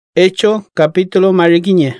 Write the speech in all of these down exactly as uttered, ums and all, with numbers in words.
Hecho capítulo mariquiñe.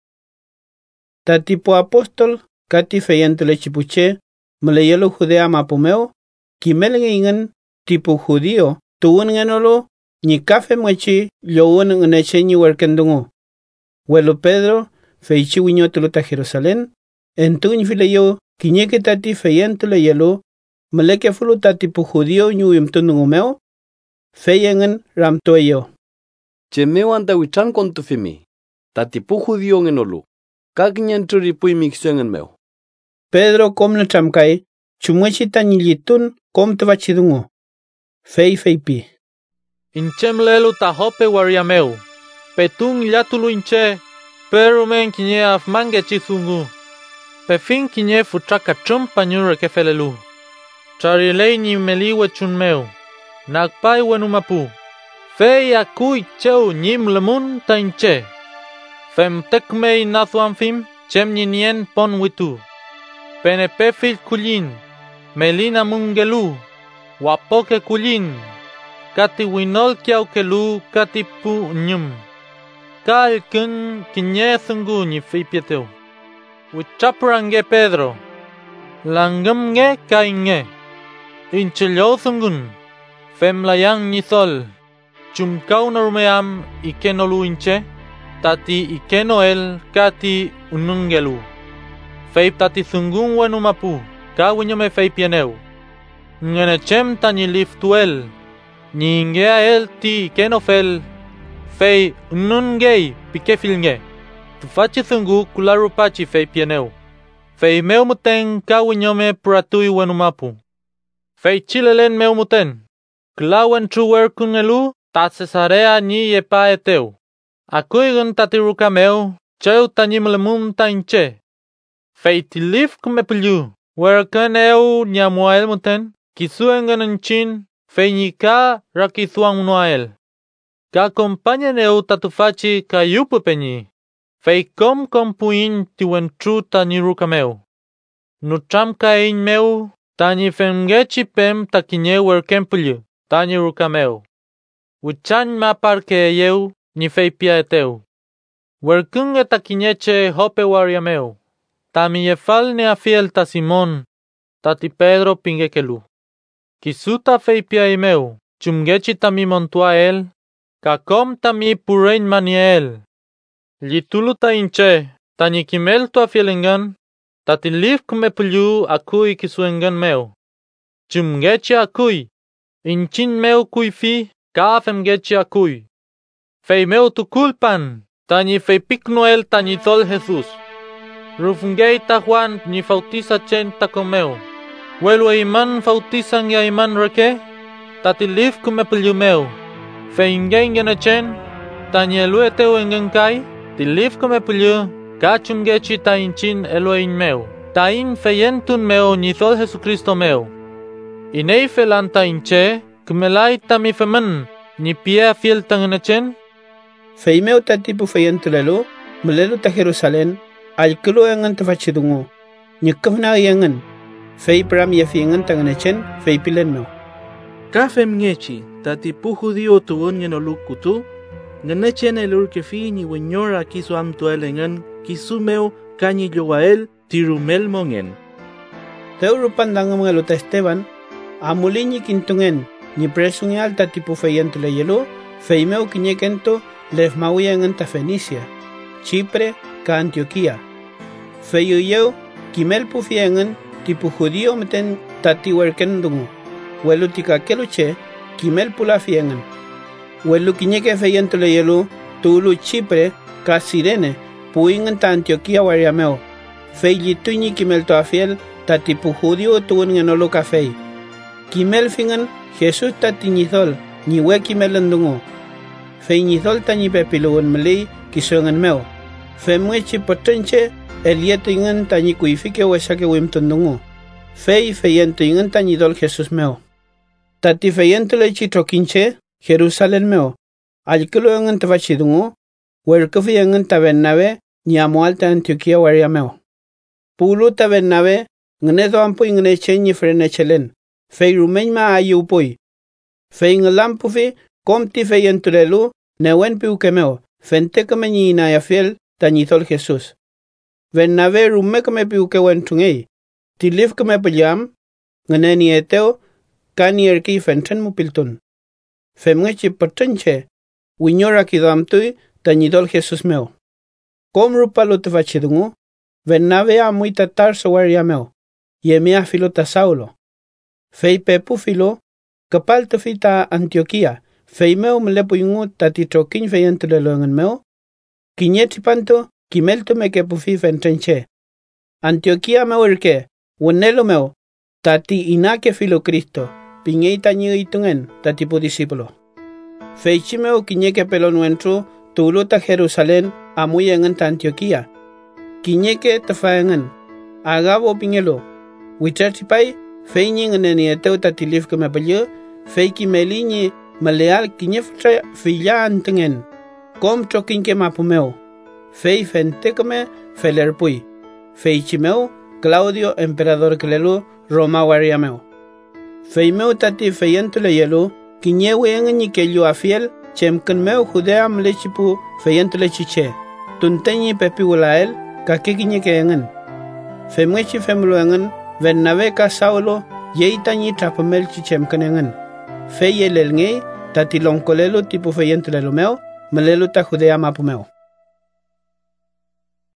Tatipo apóstol kati feyentole chipuche mleyelo judea mapumeo kimelingen tipo judío tuun ngenolo ni kafe mwechi lyoun ngeneche ni werkendungo. Welo Pedro feichi winyo tuluta Jerusalén entuñ fileyo kiñeke tati feyentole yelo mleke fulu tatipo judío nyuyum tunungumeo feyengen ramtoyo. Chemeo anda wichan con tu fimi. Tatipu judío ngenolu. Kagñan turipu imixuen meo. Pedro komna chamkai chumwechita nilitun kom tvachidungo. Fei feipi. Inchem lelu tahope wariameu. Petun yatulu inche. Pero men kinye afmange chizungu. Pefin kinye futraka chumpa nyure kefelelu. Charilei ni meliwe chunmeu. Nakpai wenumapu. Fei akui cheu nyim lemun tainche. Fem tekmei nathuan fim chem ninien pon witu. Penepefil kulin. Melina mungelu. Wapoke kulin. Kati winol kiau kelu kati pu nyum. Kal kun kinye thungu ni fei pieteu. Wichaprange Pedro. Langam nge kainge. Inchelo thungun. Fem layang nithol. Chumkau normeam ikeno lu inche, tati ikeno el kati unungelu. Feip tati thungun wenumapu, ka winyome fei pieneu. Ngenechem tani liftuel, ni ingea el ti ikeno fel, fei unungei pikefilnge. Tufachi thungu kularupachi fei pieneu. Fei meu muten ka winyome puratui wenumapu. Fei chilelen meu muten, klawen truwer kungelu, ta Cesarea ni yepa eteu. Akuigun tatiruka meu, cheu tanimlemum tainche. Feitilif kumepulyu, werken eu nyamuael muten, kisuengan enchin, feinika rakithuang unuael. Ka acompañan eu tatufachi kayupu peñi. Feikom kompuin tiwentru taniruka meu. Nutram kain meu, tani femgechi pem takinye werken pulyu, taniruka meu. Wichan ma parque yeu ni fei pia eteu. Werkunge takineche hope wariameu. Tami yefal ne afiel ta Simón. Tati Pedro pingekelu. Kisuta fei pia imeu. Chumgechi tami montua el. Kakom tami purein maniel. Litulu ta inche. Tani kimel tu afielengan. Tati liv kume pulyu akui kisuengan meu. Chumgechi akui. Inchin meu kui fi. Ka femgechi akui. Fei meu tu culpan. Tani fei piknoel tani tol Jesus. Rufungei ta Juan ni fautiza chen ta comeu. Welu iman fautizan ya iman reke. Tati liv kume meu. Fei ingen gena chen. Tani elue teu engenkai. Ti liv kume pulyu. Ka chumgechi ta inchin elue in meu. Ta in feyentun meu ni tol Jesucristo meu. Inei felanta inche. Kumelai tami femen, ni pia fiel tangenechen. Feimeu tatipu feyentulelo, mulelu ta Jerusalén, alkulu engan tafachidungo. Nyekafna yengan, fei pram yafiengan tangenechen, fei pilenno. Kafem ngechi, tatipu judío tuon ngenolukutu, ngenechen elur kefi ni wenyora kisu amtuelengan, kisumeu kanyi yoael, tirumel mongen. Teurupan dangam ta Esteban, amuliñi kintungen, ni presungi alta tipo feyentule yelo, feimeu kiñekento lefmauyan anta Fenicia, Chipre, ka Antioquía. Feyuyeu, kimel pufiengan tipo judío meten tati werkendungo, welu tika keluche, kimel pulafiengan. Welu kiñeke feyentule yelo, tulu Chipre, ka Sirene, puingan ta Antioquía wariameo. Feyituñi kimel toafiel, tatipu judío tuun ngenolo ka fey. Kimel fingan, Jesus tatiñizol, ni weki melendungo. Fei ñizol tañi pepilugun meli, kisongan meo. Fe mwechi potenche, elieto ingan tañi kuifike wesake wimtundungo. Fei feyento ingan tañidol Jesus meo. Tati feyento lechi trokinche, Jerusalén meo. Alkulu ingan tafachidungo, werkufi ingan ta Bernabe, ni amualta Antioquía waria meo. Pulu ta Bernabe, ngnedo ampu ingneche ni frenechelen. Fei rumeñ ma ayupui. Fei ngalampufi, komti fei entulelu, newen piukemeo, Fente kame ni na ya fiel tañitol Jesús. Bernabé rume kame piu ke wentungei. Tilif kame pejam, nganeni eteo, kani erki fenten mupiltun. Femngechi patenche, winyora kidamtui tañitol Jesús meo. Kom rupalo te fachidungu, Bernabé a muy tatar sowaria meo, yemia filota Saulo. Fei pepu filo, kapal te fita Antioquia, fei meo melepu yungu tati trokin fei entulelo ngan meo, kinyeti panto, kimelto me ke pufi fentenche. Antioquia meo erke, wonelo meo, tati inake filo Cristo, pingei tañigo itungen, tati pu disipolo. Fei chimeo kinyeke pelon wentru, tuluta Jerusalén, amuye ngan ta Antioquia. Kinyeke tafaengan, agabo pingelo, wichatipai, fei nying neni eteu tatilif ke mapelyo, fei kimelinyi maleal kinyeftra filla antengen, kom trokin ke mapumeo, fei fentekame felerpui, fei chimeo, Claudio emperador kelelu, Roma wariameo. Fei meu tati feyentule yelu, kinyewe engenyi kelyu afiel, chemken meu Judea mlechipu feyentule chiche, tuntenyi pepi wulael, kakikinye ke engen. Femwechi femlu engen, Bernabé ka Saulo, yeitanyi trapamel chichem engen. Fey el elngei, tati lonkolelu tipu feyentule lumeo, malelu ta Judea mapumeo.